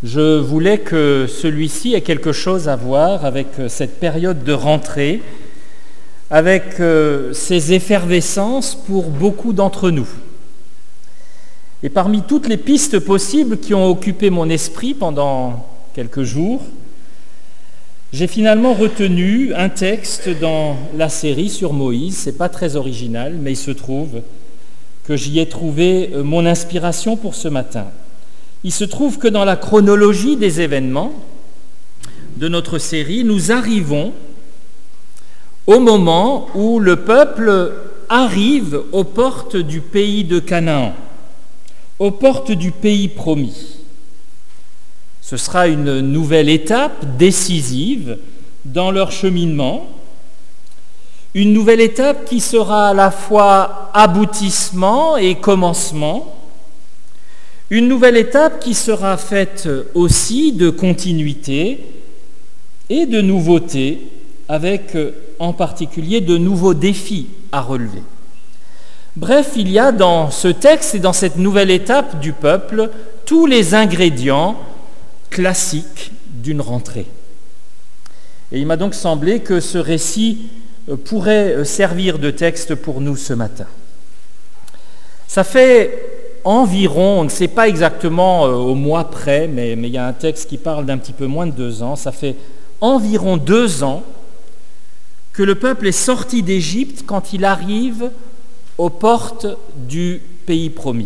Je voulais que celui-ci ait quelque chose à voir avec cette période de rentrée, avec ces effervescences pour beaucoup d'entre nous. Et parmi toutes les pistes possibles qui ont occupé mon esprit pendant quelques jours, j'ai finalement retenu un texte dans la série sur Moïse. C'est pas très original, mais il se trouve que j'y ai trouvé mon inspiration pour ce matin. Il se trouve que dans la chronologie des événements de notre série, nous arrivons au moment où le peuple arrive aux portes du pays de Canaan, aux portes du pays promis. Ce sera une nouvelle étape décisive dans leur cheminement, une nouvelle étape qui sera à la fois aboutissement et commencement, une nouvelle étape qui sera faite aussi de continuité et de nouveautés, avec en particulier de nouveaux défis à relever. Bref, il y a dans ce texte et dans cette nouvelle étape du peuple tous les ingrédients classiques d'une rentrée. Et il m'a donc semblé que ce récit pourrait servir de texte pour nous ce matin. Ça fait environ, on ne sait pas exactement au mois près, mais il y a un texte qui parle d'un petit peu moins de 2 ans, ça fait environ 2 ans que le peuple est sorti d'Égypte quand il arrive aux portes du pays promis.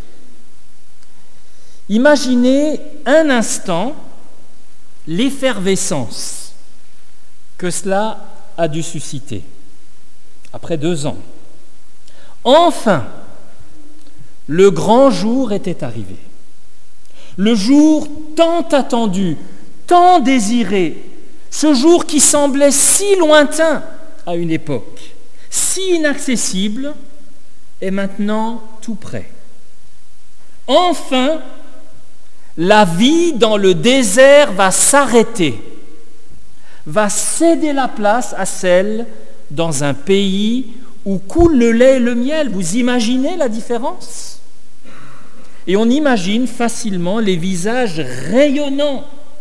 Imaginez un instant l'effervescence que cela a dû susciter après 2 ans. Enfin, le grand jour était arrivé. Le jour tant attendu, tant désiré, ce jour qui semblait si lointain à une époque, si inaccessible, est maintenant tout près. Enfin, la vie dans le désert va s'arrêter, va céder la place à celle dans un pays où coule le lait et le miel. Vous imaginez la différence ? Et on imagine facilement les visages rayonnants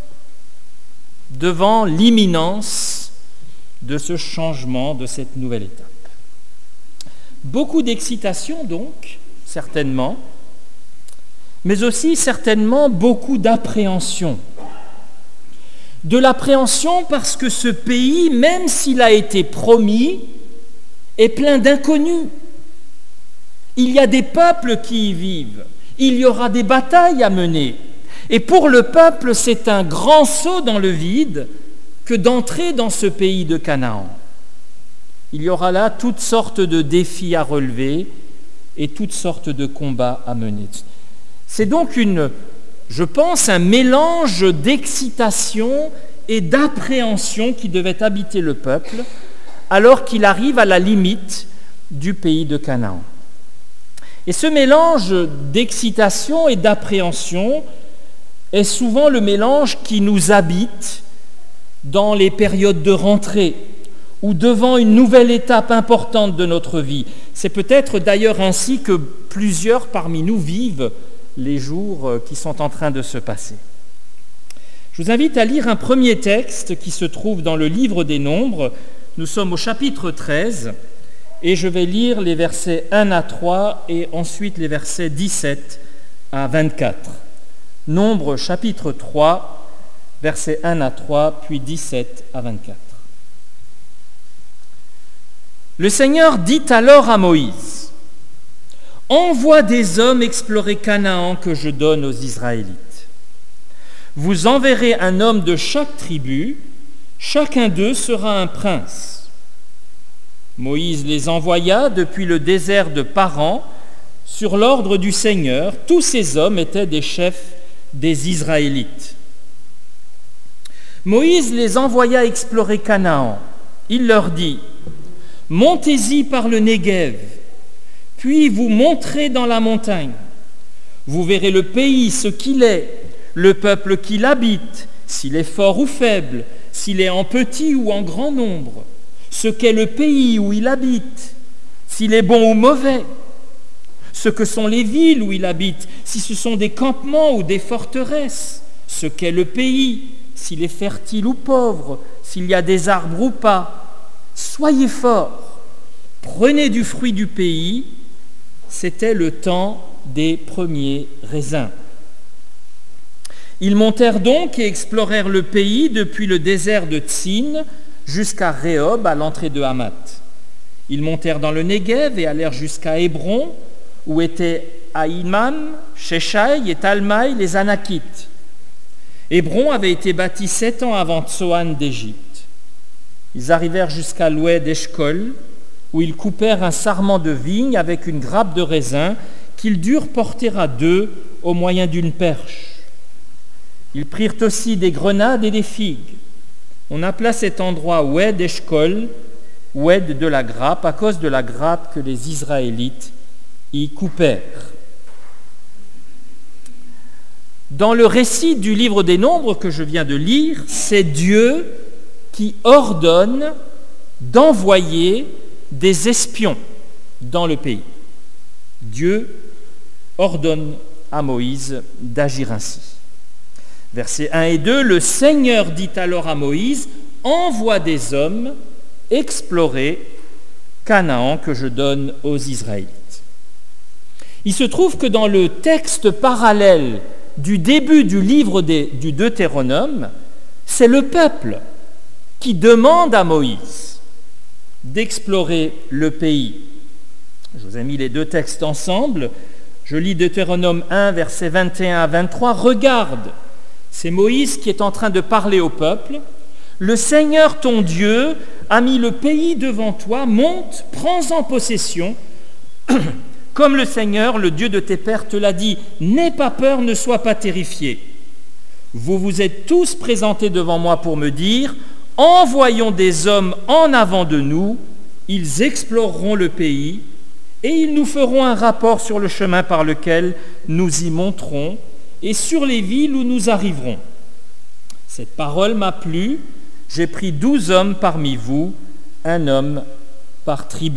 devant l'imminence de ce changement, de cette nouvelle étape. Beaucoup d'excitation donc, certainement, mais aussi certainement beaucoup d'appréhension. De l'appréhension parce que ce pays, même s'il a été promis, est plein d'inconnus. Il y a des peuples qui y vivent, il y aura des batailles à mener. Et pour le peuple, c'est un grand saut dans le vide que d'entrer dans ce pays de Canaan. Il y aura là toutes sortes de défis à relever et toutes sortes de combats à mener. C'est donc je pense, un mélange d'excitation et d'appréhension qui devait habiter le peuple alors qu'il arrive à la limite du pays de Canaan. Et ce mélange d'excitation et d'appréhension est souvent le mélange qui nous habite dans les périodes de rentrée ou devant une nouvelle étape importante de notre vie. C'est peut-être d'ailleurs ainsi que plusieurs parmi nous vivent les jours qui sont en train de se passer. Je vous invite à lire un premier texte qui se trouve dans le livre des Nombres. Nous sommes au chapitre 13 et je vais lire les versets 1 à 3 et ensuite les versets 17 à 24. Nombres chapitre 3, versets 1 à 3, puis 17 à 24. Le Seigneur dit alors à Moïse : « Envoie des hommes explorer Canaan que je donne aux Israélites. Vous enverrez un homme de chaque tribu, chacun d'eux sera un prince. » Moïse les envoya depuis le désert de Paran sur l'ordre du Seigneur. Tous ces hommes étaient des chefs des Israélites. Moïse les envoya explorer Canaan. Il leur dit : « Montez-y par le Néguev, puis vous monterez dans la montagne. Vous verrez le pays, ce qu'il est, le peuple qui l'habite, s'il est fort ou faible, s'il est en petit ou en grand nombre, ce qu'est le pays où il habite, s'il est bon ou mauvais, ce que sont les villes où il habite, si ce sont des campements ou des forteresses, ce qu'est le pays, s'il est fertile ou pauvre, s'il y a des arbres ou pas. Soyez forts, prenez du fruit du pays. C'était le temps des premiers raisins. Ils montèrent donc et explorèrent le pays depuis le désert de Tsin jusqu'à Rehob, à l'entrée de Hamath. Ils montèrent dans le Negev et allèrent jusqu'à Hébron, où étaient Ahiman, Sheshai et Talmaï, les Anakites. Hébron avait été bâti 7 ans avant Tsoan d'Égypte. Ils arrivèrent jusqu'à l'oued d'Eshcol, où ils coupèrent un sarment de vigne avec une grappe de raisin qu'ils durent porter à 2 au moyen d'une perche. Ils prirent aussi des grenades et des figues. On appela cet endroit oued d'Eshcol, oued de la grappe, à cause de la grappe que les Israélites y coupèrent. Dans le récit du livre des Nombres que je viens de lire, c'est Dieu qui ordonne d'envoyer des espions dans le pays. Dieu ordonne à Moïse d'agir ainsi. Versets 1 et 2, le Seigneur dit alors à Moïse, « Envoie des hommes explorer Canaan que je donne aux Israélites. » Il se trouve que dans le texte parallèle du début du livre du Deutéronome, c'est le peuple qui demande à Moïse d'explorer le pays. Je vous ai mis les 2 textes ensemble. Je lis Deutéronome 1, versets 21 à 23. « Regarde, c'est Moïse qui est en train de parler au peuple. Le Seigneur ton Dieu a mis le pays devant toi. Monte, prends-en possession. Comme le Seigneur, le Dieu de tes pères, te l'a dit, n'aie pas peur, ne sois pas terrifié. Vous vous êtes tous présentés devant moi pour me dire, envoyons des hommes en avant de nous, ils exploreront le pays et ils nous feront un rapport sur le chemin par lequel nous y monterons et sur les villes où nous arriverons. Cette parole m'a plu, j'ai pris 12 hommes parmi vous, un homme par tribu. »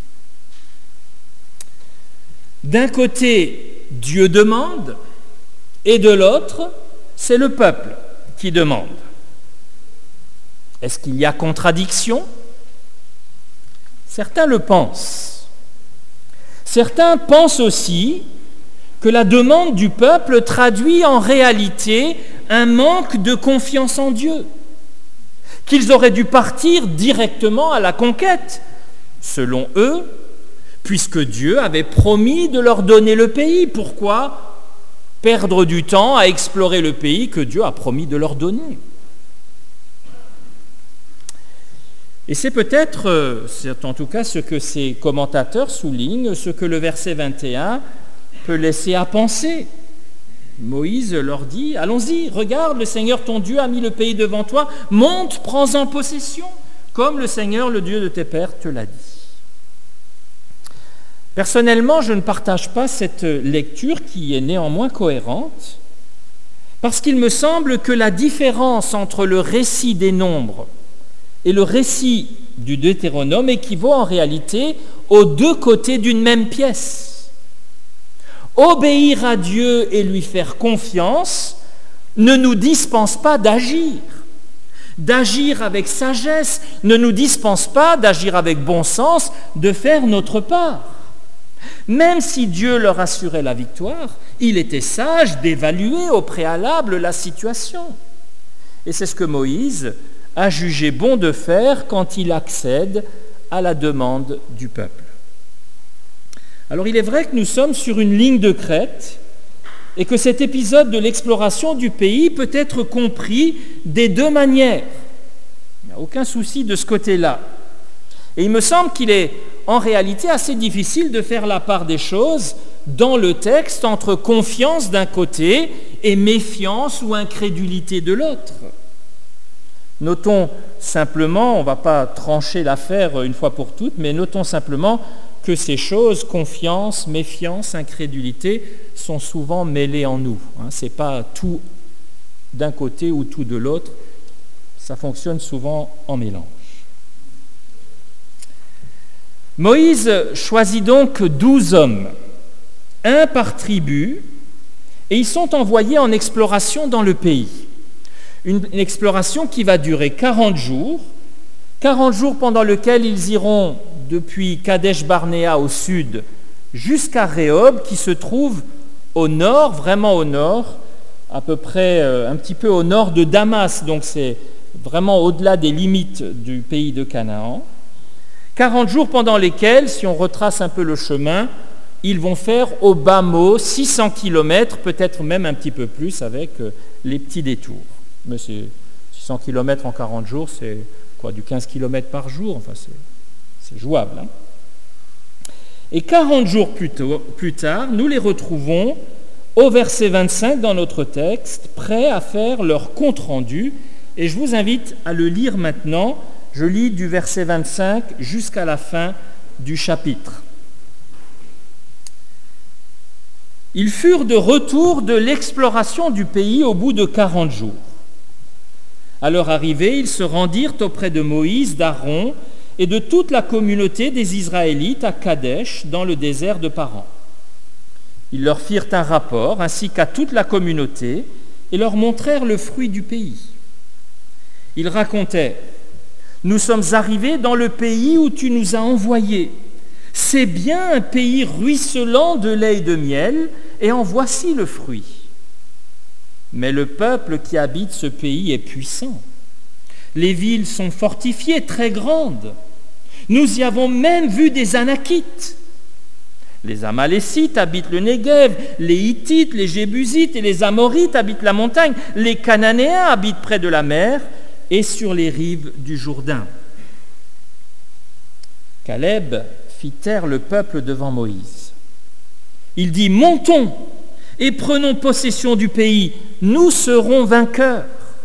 D'un côté, Dieu demande, et de l'autre, c'est le peuple qui demande. Est-ce qu'il y a contradiction ? Certains le pensent. Certains pensent aussi que la demande du peuple traduit en réalité un manque de confiance en Dieu, qu'ils auraient dû partir directement à la conquête, selon eux, puisque Dieu avait promis de leur donner le pays. Pourquoi perdre du temps à explorer le pays que Dieu a promis de leur donner ? Et c'est peut-être, c'est en tout cas ce que ces commentateurs soulignent, ce que le verset 21 peut laisser à penser. Moïse leur dit, allons-y, regarde, le Seigneur ton Dieu a mis le pays devant toi, monte, prends-en possession, comme le Seigneur, le Dieu de tes pères, te l'a dit. Personnellement, je ne partage pas cette lecture qui est néanmoins cohérente, parce qu'il me semble que la différence entre le récit des Nombres et le récit du Deutéronome équivaut en réalité aux 2 côtés d'une même pièce. Obéir à Dieu et lui faire confiance ne nous dispense pas d'agir. D'agir avec sagesse ne nous dispense pas d'agir avec bon sens, de faire notre part. Même si Dieu leur assurait la victoire, il était sage d'évaluer au préalable la situation. Et c'est ce que Moïse a jugé bon de faire quand il accède à la demande du peuple. Alors il est vrai que nous sommes sur une ligne de crête et que cet épisode de l'exploration du pays peut être compris des 2 manières. Il n'y a aucun souci de ce côté-là. Et il me semble qu'il est en réalité assez difficile de faire la part des choses dans le texte entre confiance d'un côté et méfiance ou incrédulité de l'autre. Notons simplement, on ne va pas trancher l'affaire une fois pour toutes, mais notons simplement que ces choses, confiance, méfiance, incrédulité, sont souvent mêlées en nous. Ce n'est pas tout d'un côté ou tout de l'autre, ça fonctionne souvent en mélange. Moïse choisit donc 12 hommes, un par tribu, Et ils sont envoyés en exploration dans le pays. Une exploration qui va durer 40 jours pendant lesquels ils iront depuis Kadesh Barnéa au sud jusqu'à Rehob, qui se trouve au nord, vraiment au nord, à peu près un petit peu au nord de Damas, donc c'est vraiment au-delà des limites du pays de Canaan. 40 jours pendant lesquels, si on retrace un peu le chemin, ils vont faire au bas mot 600 km, peut-être même un petit peu plus avec les petits détours. Mais c'est 600 km en 40 jours, c'est quoi, du 15 km par jour, enfin c'est jouable. Hein. Et 40 jours plus tard, nous les retrouvons au verset 25 dans notre texte, prêts à faire leur compte-rendu. Et je vous invite à le lire maintenant. Je lis du verset 25 jusqu'à la fin du chapitre. Ils furent de retour de l'exploration du pays au bout de 40 jours. À leur arrivée, ils se rendirent auprès de Moïse, d'Aaron et de toute la communauté des Israélites à Kadesh, dans le désert de Paran. Ils leur firent un rapport, ainsi qu'à toute la communauté, et leur montrèrent le fruit du pays. Ils racontaient : « Nous sommes arrivés dans le pays où tu nous as envoyés. C'est bien un pays ruisselant de lait et de miel, et en voici le fruit. Mais le peuple qui habite ce pays est puissant. Les villes sont fortifiées, très grandes. Nous y avons même vu des Anakites. Les Amalécites habitent le Néguev, les Hittites, les Jébusites et les Amorites habitent la montagne, les Cananéens habitent près de la mer et sur les rives du Jourdain. » Caleb fit taire le peuple devant Moïse. Il dit : « Montons et prenons possession du pays, nous serons vainqueurs. »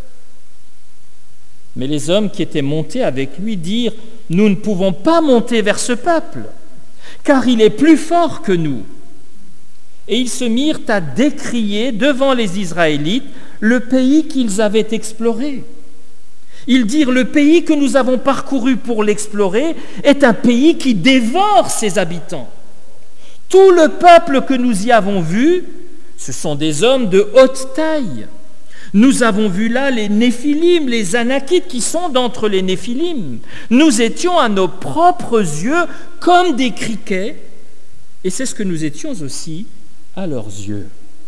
Mais les hommes qui étaient montés avec lui dirent : « Nous ne pouvons pas monter vers ce peuple, car il est plus fort que nous. » Et ils se mirent à décrier devant les Israélites le pays qu'ils avaient exploré. Ils dirent : « Le pays que nous avons parcouru pour l'explorer est un pays qui dévore ses habitants. Tout le peuple que nous y avons vu, ce sont des hommes de haute taille. Nous avons vu là les Néphilim, les Anakites qui sont d'entre les Néphilim. Nous étions à nos propres yeux comme des criquets, et c'est ce que nous étions aussi à leurs yeux. »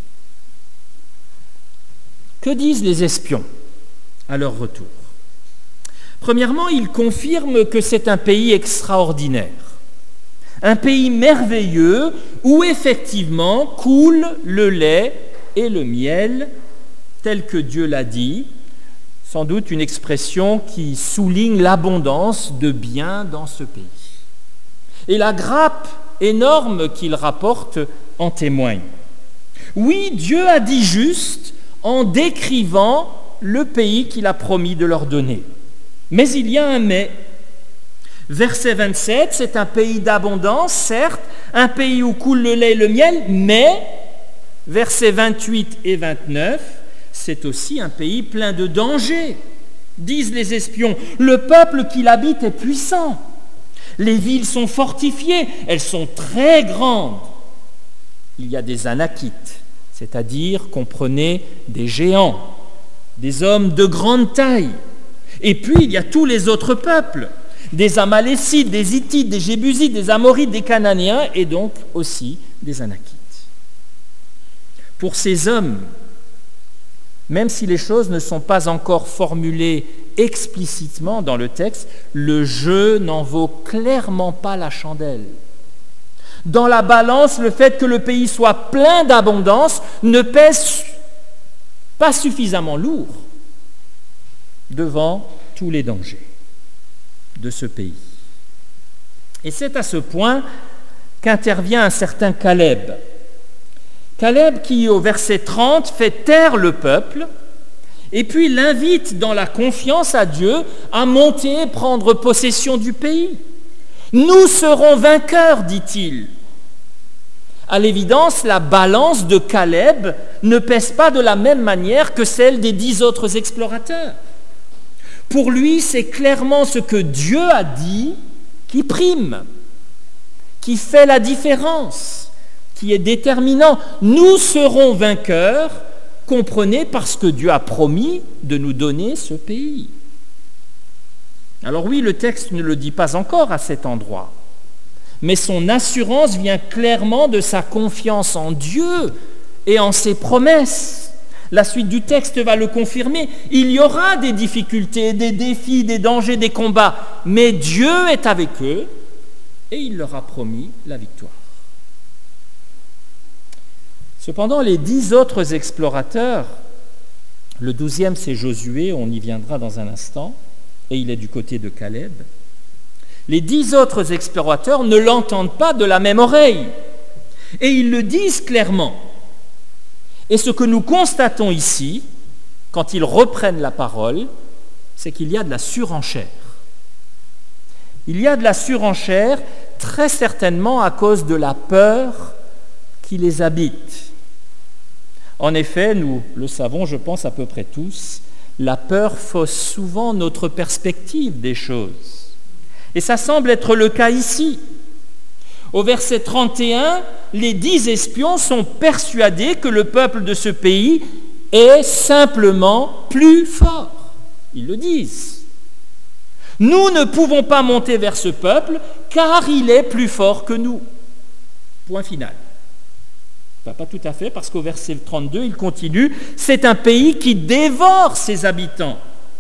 Que disent les espions à leur retour ? Premièrement, ils confirment que c'est un pays extraordinaire, un pays merveilleux où effectivement coule le lait et le miel, tel que Dieu l'a dit, sans doute une expression qui souligne l'abondance de biens dans ce pays. Et la grappe énorme qu'il rapporte en témoigne. Oui, Dieu a dit juste en décrivant le pays qu'il a promis de leur donner. Mais il y a un mais. Verset 27, c'est un pays d'abondance, certes, un pays où coule le lait et le miel, mais, versets 28 et 29, c'est aussi un pays plein de dangers, disent les espions. Le peuple qui l'habite est puissant. Les villes sont fortifiées, elles sont très grandes. Il y a des Anakites, c'est-à-dire, comprenez, des géants, des hommes de grande taille. Et puis, il y a tous les autres peuples, des Amalécites, des Hittites, des Jébusites, des Amorites, des Cananéens, et donc aussi des Anakites. Pour ces hommes, même si les choses ne sont pas encore formulées explicitement dans le texte, le jeu n'en vaut clairement pas la chandelle. Dans la balance, le fait que le pays soit plein d'abondance ne pèse pas suffisamment lourd devant tous les dangers de ce pays. Et c'est à ce point qu'intervient un certain Caleb. Caleb qui, au verset 30, fait taire le peuple et puis l'invite dans la confiance à Dieu à monter et prendre possession du pays. « Nous serons vainqueurs », dit-il. À l'évidence, la balance de Caleb ne pèse pas de la même manière que celle des 10 autres explorateurs. Pour lui, c'est clairement ce que Dieu a dit qui prime, qui fait la différence, qui est déterminant. Nous serons vainqueurs, comprenez, parce que Dieu a promis de nous donner ce pays. Alors oui, le texte ne le dit pas encore à cet endroit, mais son assurance vient clairement de sa confiance en Dieu et en ses promesses. La suite du texte va le confirmer. Il y aura des difficultés, des défis, des dangers, des combats, mais Dieu est avec eux et il leur a promis la victoire. Cependant, les 10 autres explorateurs, le 12e c'est Josué, on y viendra dans un instant, et il est du côté de Caleb. Les 10 autres explorateurs ne l'entendent pas de la même oreille, et ils le disent clairement. Et ce que nous constatons ici, quand ils reprennent la parole, c'est qu'il y a de la surenchère. Il y a de la surenchère très certainement à cause de la peur qui les habite. En effet, nous le savons, je pense à peu près tous, la peur fausse souvent notre perspective des choses. Et ça semble être le cas ici. Au verset 31, les 10 espions sont persuadés que le peuple de ce pays est simplement plus fort. Ils le disent. Nous ne pouvons pas monter vers ce peuple car il est plus fort que nous. Point final. Pas tout à fait, parce qu'au verset 32, il continue, c'est un pays qui dévore ses habitants.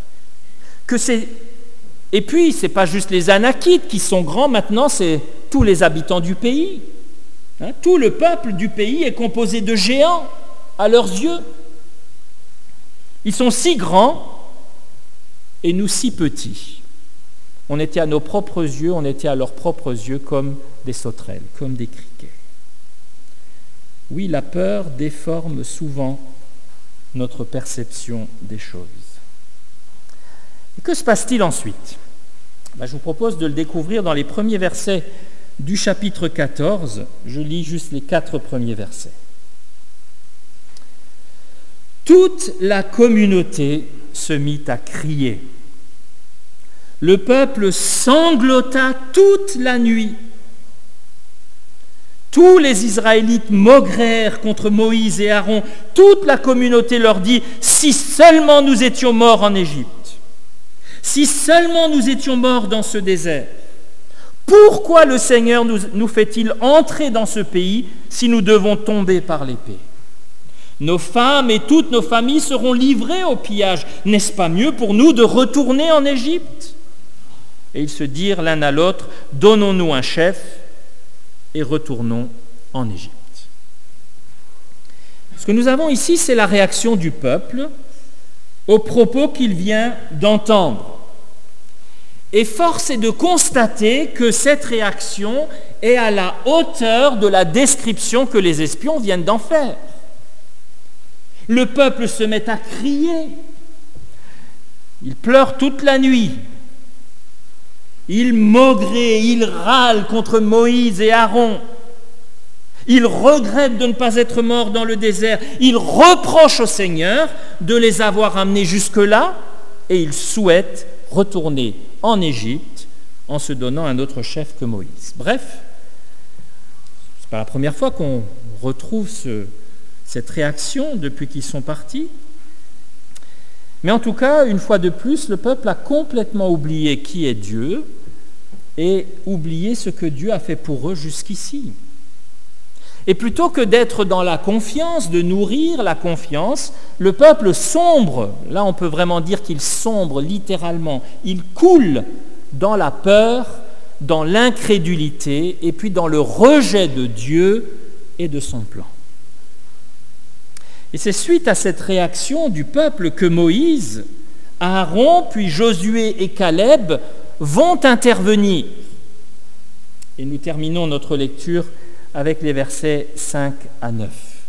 Et puis, ce n'est pas juste les Anakites qui sont grands, maintenant c'est tous les habitants du pays. Tout le peuple du pays est composé de géants à leurs yeux. Ils sont si grands et nous si petits. On était à nos propres yeux, on était à leurs propres yeux comme des sauterelles, comme des criquets. Oui, la peur déforme souvent notre perception des choses. Et que se passe-t-il ensuite ? Je vous propose de le découvrir dans les premiers versets du chapitre 14. Je lis juste les 4 premiers versets. Toute la communauté se mit à crier. Le peuple sanglota toute la nuit. Tous les Israélites maugrèrent contre Moïse et Aaron. Toute la communauté leur dit, si seulement nous étions morts en Égypte, si seulement nous étions morts dans ce désert, pourquoi le Seigneur nous fait-il entrer dans ce pays si nous devons tomber par l'épée ? Nos femmes et toutes nos familles seront livrées au pillage. N'est-ce pas mieux pour nous de retourner en Égypte ? Et ils se dirent l'un à l'autre, donnons-nous un chef et retournons en Égypte. Ce que nous avons ici, c'est la réaction du peuple aux propos qu'il vient d'entendre. Et force est de constater que cette réaction est à la hauteur de la description que les espions viennent d'en faire. Le peuple se met à crier. Il pleure toute la nuit. Il maugréent, il râle contre Moïse et Aaron. Il regrette de ne pas être mort dans le désert. Il reproche au Seigneur de les avoir amenés jusque-là et il souhaite retourner en Égypte en se donnant un autre chef que Moïse. Bref, ce n'est pas la première fois qu'on retrouve cette réaction depuis qu'ils sont partis. Mais en tout cas, une fois de plus, le peuple a complètement oublié qui est Dieu et oublié ce que Dieu a fait pour eux jusqu'ici. Et plutôt que d'être dans la confiance, de nourrir la confiance, le peuple sombre. Là, on peut vraiment dire qu'il sombre littéralement. Il coule dans la peur, dans l'incrédulité et puis dans le rejet de Dieu et de son plan. Et c'est suite à cette réaction du peuple que Moïse, Aaron, puis Josué et Caleb vont intervenir. Et nous terminons notre lecture avec les versets 5 à 9.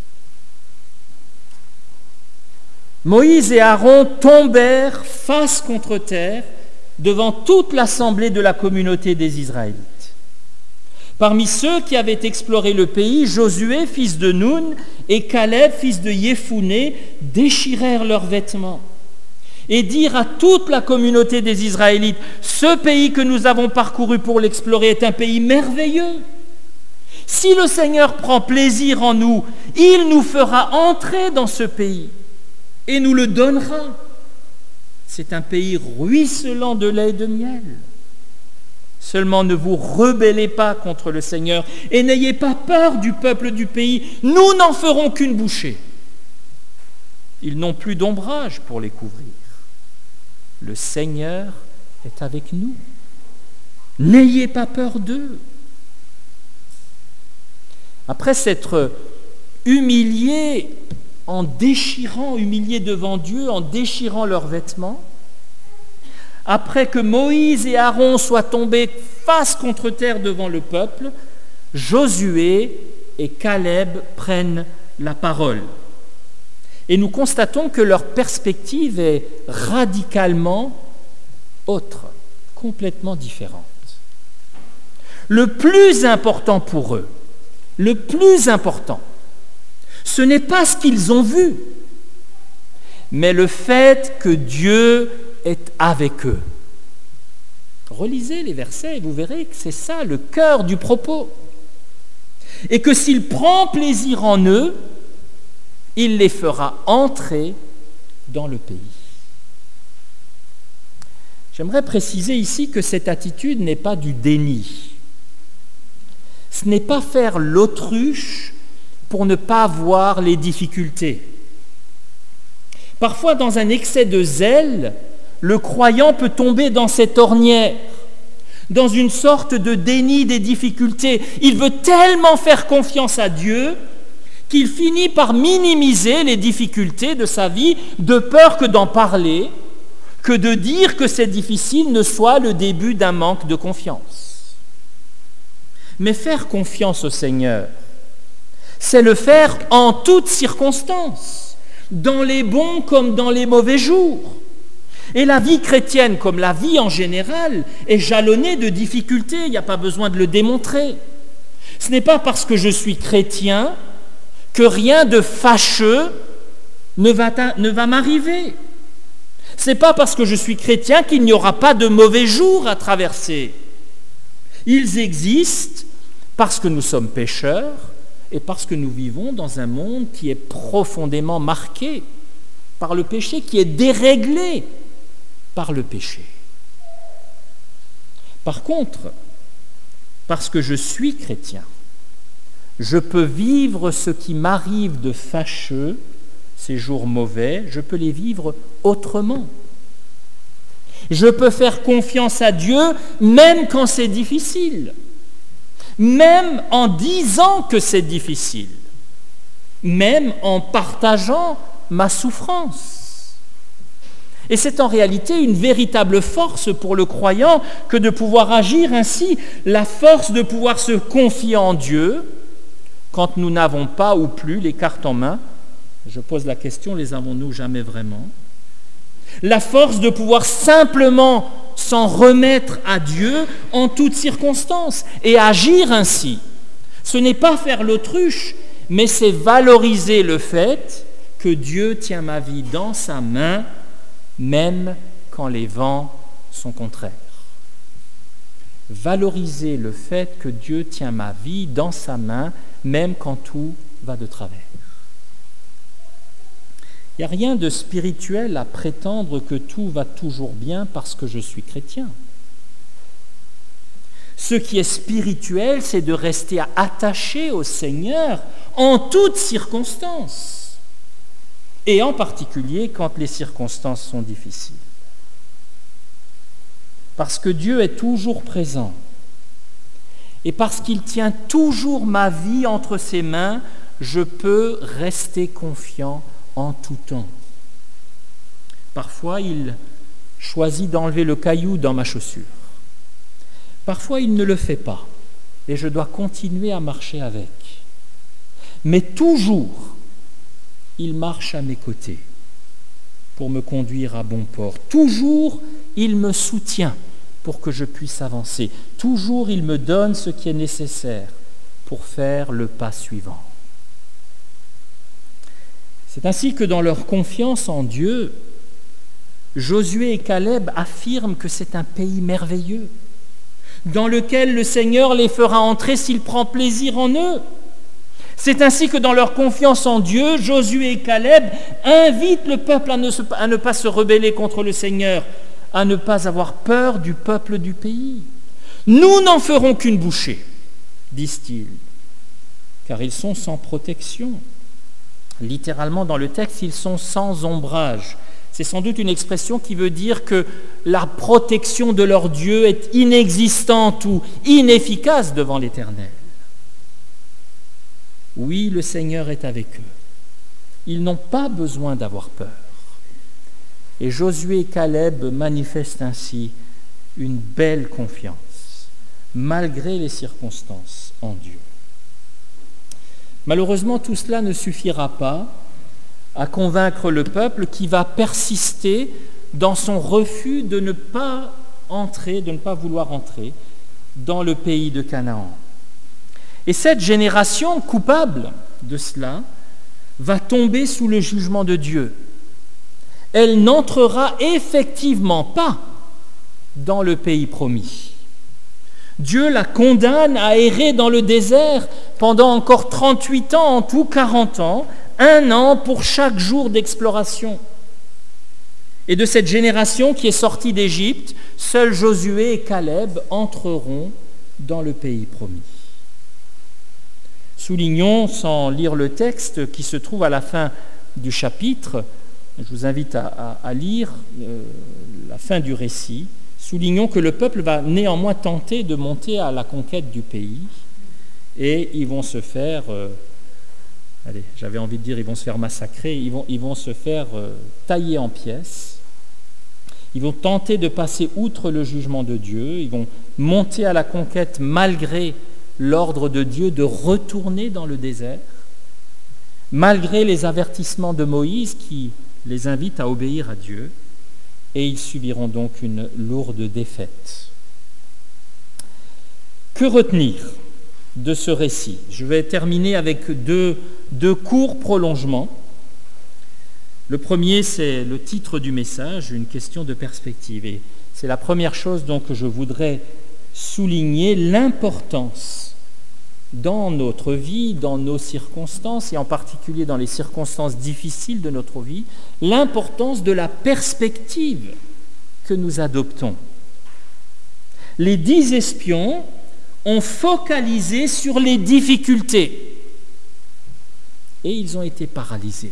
Moïse et Aaron tombèrent face contre terre devant toute l'assemblée de la communauté des Israélites. Parmi ceux qui avaient exploré le pays, Josué, fils de Nun, et Caleb, fils de Yéphouné, déchirèrent leurs vêtements et dirent à toute la communauté des Israélites, « Ce pays que nous avons parcouru pour l'explorer est un pays merveilleux. Si le Seigneur prend plaisir en nous, il nous fera entrer dans ce pays et nous le donnera. C'est un pays ruisselant de lait et de miel. Seulement ne vous rebellez pas contre le Seigneur et n'ayez pas peur du peuple du pays. Nous n'en ferons qu'une bouchée. Ils n'ont plus d'ombrage pour les couvrir. Le Seigneur est avec nous. N'ayez pas peur d'eux. Après s'être humiliés humiliés devant Dieu, en déchirant leurs vêtements, après que Moïse et Aaron soient tombés face contre terre devant le peuple, Josué et Caleb prennent la parole. Et nous constatons que leur perspective est radicalement autre, complètement différente. Le plus important pour eux, le plus important, ce n'est pas ce qu'ils ont vu, mais le fait que Dieu est avec eux. Relisez les versets et vous verrez que c'est ça le cœur du propos. Et que s'il prend plaisir en eux, il les fera entrer dans le pays. J'aimerais préciser ici que cette attitude n'est pas du déni. Ce n'est pas faire l'autruche pour ne pas voir les difficultés. Parfois, dans un excès de zèle, le croyant peut tomber dans cette ornière, dans une sorte de déni des difficultés. Il veut tellement faire confiance à Dieu qu'il finit par minimiser les difficultés de sa vie, de peur que d'en parler, que de dire que c'est difficile ne soit le début d'un manque de confiance. Mais faire confiance au Seigneur, c'est le faire en toutes circonstances, dans les bons comme dans les mauvais jours. Et la vie chrétienne, comme la vie en général, est jalonnée de difficultés, il n'y a pas besoin de le démontrer. Ce n'est pas parce que je suis chrétien que rien de fâcheux ne va m'arriver. Ce n'est pas parce que je suis chrétien qu'il n'y aura pas de mauvais jours à traverser. Ils existent parce que nous sommes pécheurs et parce que nous vivons dans un monde qui est profondément marqué par le péché, qui est déréglé par le péché. Par contre, parce que je suis chrétien, je peux vivre ce qui m'arrive de fâcheux, ces jours mauvais, je peux les vivre autrement. Je peux faire confiance à Dieu même quand c'est difficile, même en disant que c'est difficile, même en partageant ma souffrance. Et c'est en réalité une véritable force pour le croyant que de pouvoir agir ainsi, la force de pouvoir se confier en Dieu quand nous n'avons pas ou plus les cartes en main. Je pose la question, les avons-nous jamais vraiment? La force de pouvoir simplement s'en remettre à Dieu en toutes circonstances et agir ainsi. Ce n'est pas faire l'autruche, mais c'est valoriser le fait que Dieu tient ma vie dans sa main, même quand les vents sont contraires. Valoriser le fait que Dieu tient ma vie dans sa main, même quand tout va de travers. Il n'y a rien de spirituel à prétendre que tout va toujours bien parce que je suis chrétien. Ce qui est spirituel, c'est de rester attaché au Seigneur en toutes circonstances, et en particulier quand les circonstances sont difficiles. Parce que Dieu est toujours présent, et parce qu'il tient toujours ma vie entre ses mains, je peux rester confiant en tout temps. Parfois, il choisit d'enlever le caillou dans ma chaussure. Parfois, il ne le fait pas, et je dois continuer à marcher avec. Mais toujours, il marche à mes côtés pour me conduire à bon port. Toujours, il me soutient pour que je puisse avancer. Toujours, il me donne ce qui est nécessaire pour faire le pas suivant. C'est ainsi que dans leur confiance en Dieu, Josué et Caleb affirment que c'est un pays merveilleux. dans lequel le Seigneur les fera entrer s'il prend plaisir en eux. C'est ainsi que dans leur confiance en Dieu, Josué et Caleb invitent le peuple à ne pas se rebeller contre le Seigneur, à ne pas avoir peur du peuple du pays. Nous n'en ferons qu'une bouchée, disent-ils, car ils sont sans protection. Littéralement dans le texte, ils sont sans ombrage. C'est sans doute une expression qui veut dire que la protection de leur Dieu est inexistante ou inefficace devant l'Éternel. Oui, le Seigneur est avec eux. Ils n'ont pas besoin d'avoir peur. Et Josué et Caleb manifestent ainsi une belle confiance, malgré les circonstances en Dieu. Malheureusement, tout cela ne suffira pas à convaincre le peuple qui va persister dans son refus de ne pas vouloir entrer dans le pays de Canaan. Et cette génération coupable de cela va tomber sous le jugement de Dieu. Elle n'entrera effectivement pas dans le pays promis. Dieu la condamne à errer dans le désert pendant encore 38 ans, en tout 40 ans, 1 an pour chaque jour d'exploration. Et de cette génération qui est sortie d'Égypte, seuls Josué et Caleb entreront dans le pays promis. Soulignons, sans lire le texte qui se trouve à la fin du chapitre, je vous invite à lire la fin du récit, soulignons que le peuple va néanmoins tenter de monter à la conquête du pays et ils vont se faire, ils vont se faire massacrer, ils vont se faire tailler en pièces, ils vont tenter de passer outre le jugement de Dieu, ils vont monter à la conquête malgré l'ordre de Dieu de retourner dans le désert, malgré les avertissements de Moïse qui les invitent à obéir à Dieu, et ils subiront donc une lourde défaite. Que retenir de ce récit? Je vais terminer avec deux courts prolongements. Le premier, c'est le titre du message, une question de perspective. Et c'est la première chose donc que je voudrais souligner, l'importance dans notre vie, dans nos circonstances, et en particulier dans les circonstances difficiles de notre vie, l'importance de la perspective que nous adoptons. Les 10 espions ont focalisé sur les difficultés et ils ont été paralysés.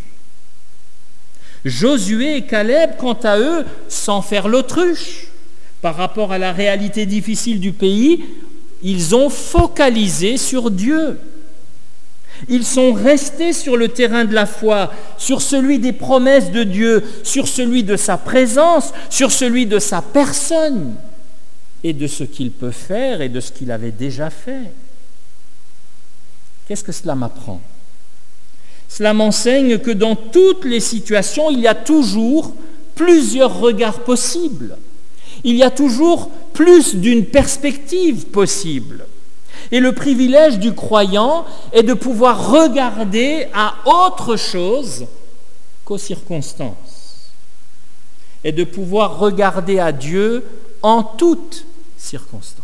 Josué et Caleb, quant à eux, sans faire l'autruche par rapport à la réalité difficile du pays, ils ont focalisé sur Dieu. Ils sont restés sur le terrain de la foi, sur celui des promesses de Dieu, sur celui de sa présence, sur celui de sa personne et de ce qu'il peut faire et de ce qu'il avait déjà fait. Qu'est-ce que cela m'apprend? Cela m'enseigne que dans toutes les situations, il y a toujours plusieurs regards possibles. Il y a toujours plus d'une perspective possible. Et le privilège du croyant est de pouvoir regarder à autre chose qu'aux circonstances. Et de pouvoir regarder à Dieu en toutes circonstances.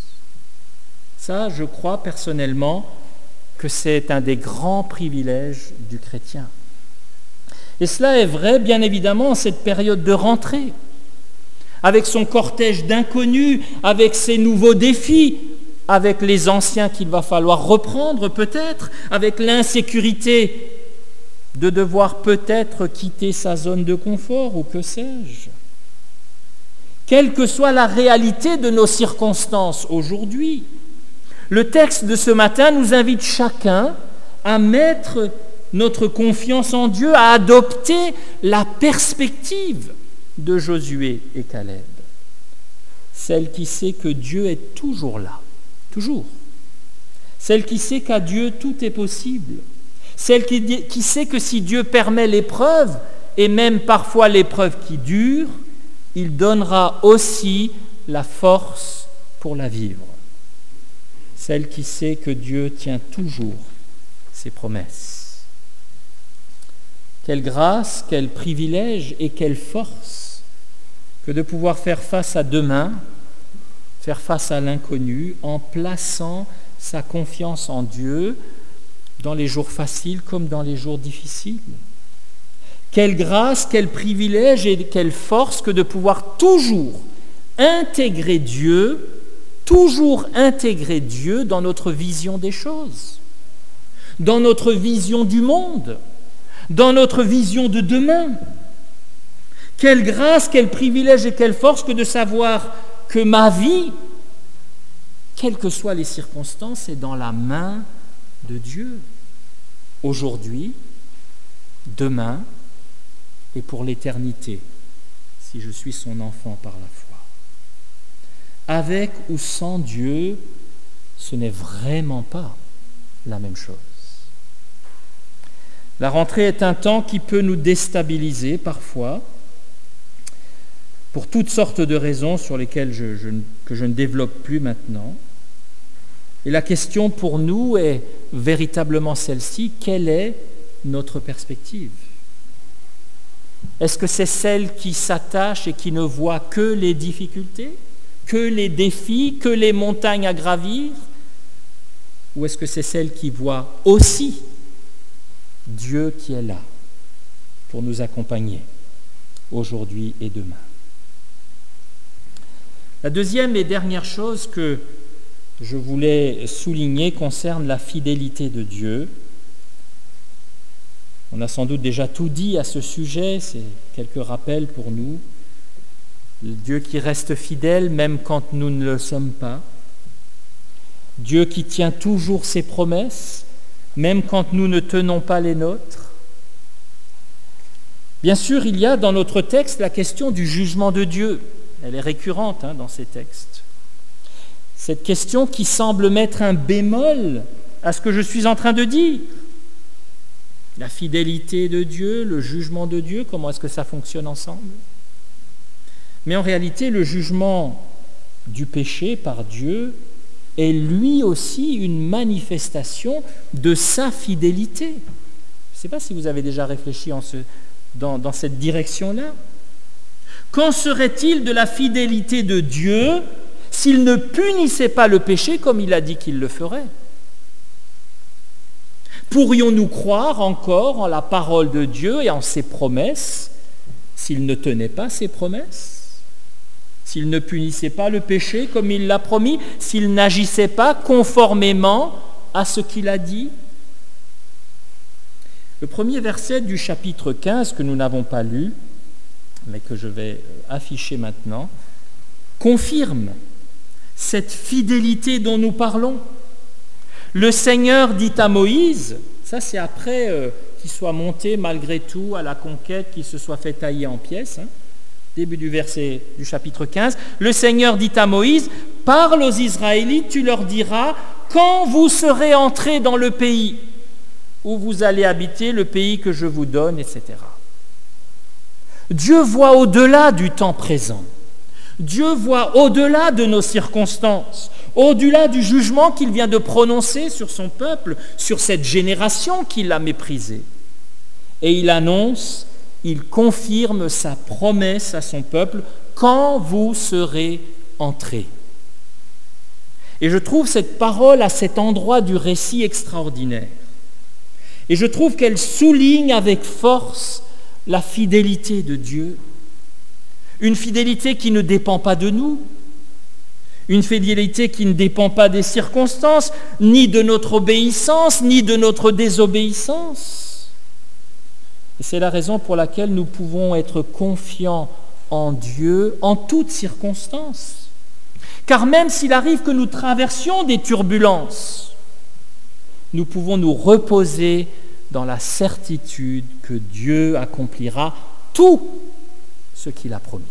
Ça, je crois personnellement que c'est un des grands privilèges du chrétien. Et cela est vrai, bien évidemment, en cette période de rentrée, avec son cortège d'inconnus, avec ses nouveaux défis, avec les anciens qu'il va falloir reprendre peut-être, avec l'insécurité de devoir peut-être quitter sa zone de confort ou que sais-je. Quelle que soit la réalité de nos circonstances aujourd'hui, le texte de ce matin nous invite chacun à mettre notre confiance en Dieu, à adopter la perspective de Josué et Caleb. Celle qui sait que Dieu est toujours là, toujours. Celle qui sait qu'à Dieu tout est possible. Celle qui sait que si Dieu permet l'épreuve, et même parfois l'épreuve qui dure, il donnera aussi la force pour la vivre. Celle qui sait que Dieu tient toujours ses promesses. Quelle grâce, quel privilège et quelle force que de pouvoir faire face à demain faire face à l'inconnu en plaçant sa confiance en Dieu dans les jours faciles comme dans les jours difficiles. Quelle grâce, quel privilège et quelle force que de pouvoir toujours intégrer Dieu dans notre vision des choses, dans notre vision du monde, dans notre vision de demain. Quelle grâce, quel privilège et quelle force que de savoir que ma vie, quelles que soient les circonstances, est dans la main de Dieu. Aujourd'hui, demain et pour l'éternité, si je suis son enfant par la foi. Avec ou sans Dieu, ce n'est vraiment pas la même chose. La rentrée est un temps qui peut nous déstabiliser parfois, pour toutes sortes de raisons sur lesquelles que je ne développe plus maintenant. Et la question pour nous est véritablement celle-ci: quelle est notre perspective? Est-ce que c'est celle qui s'attache et qui ne voit que les difficultés, que les défis, que les montagnes à gravir? Ou est-ce que c'est celle qui voit aussi Dieu qui est là pour nous accompagner aujourd'hui et demain? La deuxième et dernière chose que je voulais souligner concerne la fidélité de Dieu. On a sans doute déjà tout dit à ce sujet, c'est quelques rappels pour nous. Le Dieu qui reste fidèle même quand nous ne le sommes pas. Dieu qui tient toujours ses promesses, même quand nous ne tenons pas les nôtres. Bien sûr, il y a dans notre texte la question du jugement de Dieu. Elle est récurrente dans ces textes. Cette question qui semble mettre un bémol à ce que je suis en train de dire. La fidélité de Dieu, le jugement de Dieu, comment est-ce que ça fonctionne ensemble? Mais en réalité, le jugement du péché par Dieu est lui aussi une manifestation de sa fidélité. Je ne sais pas si vous avez déjà réfléchi dans cette direction-là. Qu'en serait-il de la fidélité de Dieu s'il ne punissait pas le péché comme il a dit qu'il le ferait? Pourrions-nous croire encore en la parole de Dieu et en ses promesses s'il ne tenait pas ses promesses? S'il ne punissait pas le péché comme il l'a promis? S'il n'agissait pas conformément à ce qu'il a dit? Le premier verset du chapitre 15 que nous n'avons pas lu, mais que je vais afficher maintenant, confirme cette fidélité dont nous parlons. Le Seigneur dit à Moïse, ça c'est après qu'il soit monté malgré tout à la conquête, qu'il se soit fait tailler en pièces, début du verset du chapitre 15, le Seigneur dit à Moïse, parle aux Israélites, tu leur diras, quand vous serez entrés dans le pays où vous allez habiter, le pays que je vous donne, etc. Dieu voit au-delà du temps présent. Dieu voit au-delà de nos circonstances, au-delà du jugement qu'il vient de prononcer sur son peuple, sur cette génération qu'il a méprisée. Et il annonce, il confirme sa promesse à son peuple, quand vous serez entrés. Et je trouve cette parole à cet endroit du récit extraordinaire. Et je trouve qu'elle souligne avec force la fidélité de Dieu, une fidélité qui ne dépend pas de nous, une fidélité qui ne dépend pas des circonstances, ni de notre obéissance, ni de notre désobéissance. Et c'est la raison pour laquelle nous pouvons être confiants en Dieu en toutes circonstances. Car même s'il arrive que nous traversions des turbulences, nous pouvons nous reposer dans la certitude que Dieu accomplira tout ce qu'il a promis.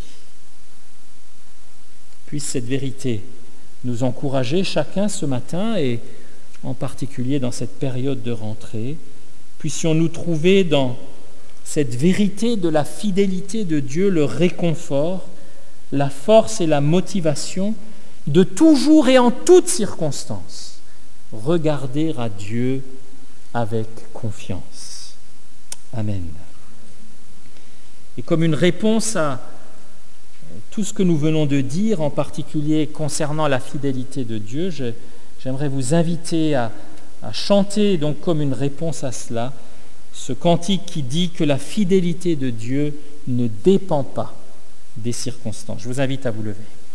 Puisse cette vérité nous encourager chacun ce matin et en particulier dans cette période de rentrée. Puissions-nous trouver dans cette vérité de la fidélité de Dieu le réconfort, la force et la motivation de toujours et en toutes circonstances regarder à Dieu avec confiance. Amen. Et comme une réponse à tout ce que nous venons de dire, en particulier concernant la fidélité de Dieu, j'aimerais vous inviter à chanter donc comme une réponse à cela, ce cantique qui dit que la fidélité de Dieu ne dépend pas des circonstances. Je vous invite à vous lever.